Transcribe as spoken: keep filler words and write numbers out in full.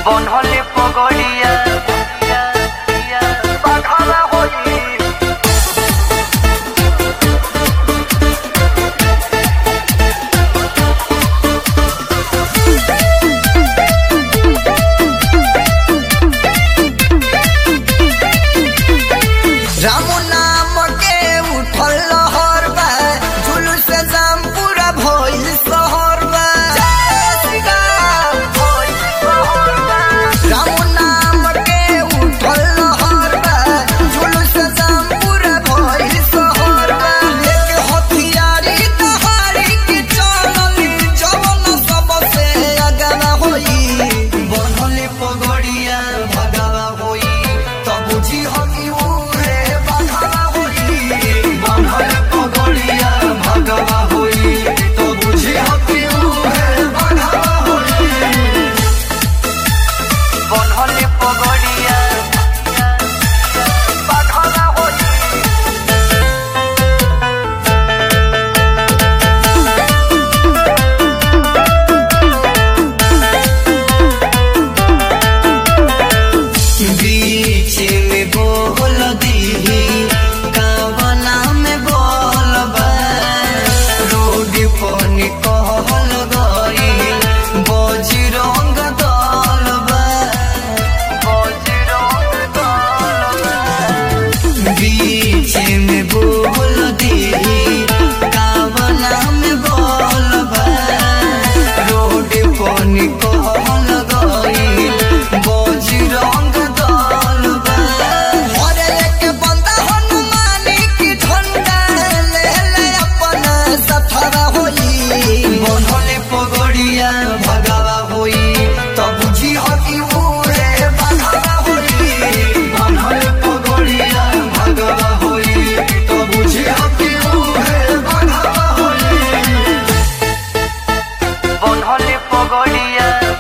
बनले पगड़िया बाघावा होई राम नाम के उठल लहर बा जुलूस जाम पूरा भइल शहर बा राम नाम के उठल लहर बा जुलूस जाम पूरा भइल शहर बा एक हथियारी तहारी के चलल जवन सबसे अगवा होई बनले पगड़िया भगवा होई तब बुझी हकी भगवा होई तो बुझी हकी भगवा होई बनले पगड़िया बाघावा होई बीच में बोल दी कावना में बोल बा रोड पर निकल गई बजरंग दल बा बजरंग दल बा बीच में बोल दी कावना में बोल बा रोड पर निकल गई बजरंग दल बा अरे लेके बंदा हनुमानी की झंडा ले ले अपन सथरा होई बनले पगड़िया भगवा होई तब बुझी हकी उरे भगवा होई बनले पगड़िया भगवा होई तब बुझी हकी उरे भगवा होई बनले पगड़िया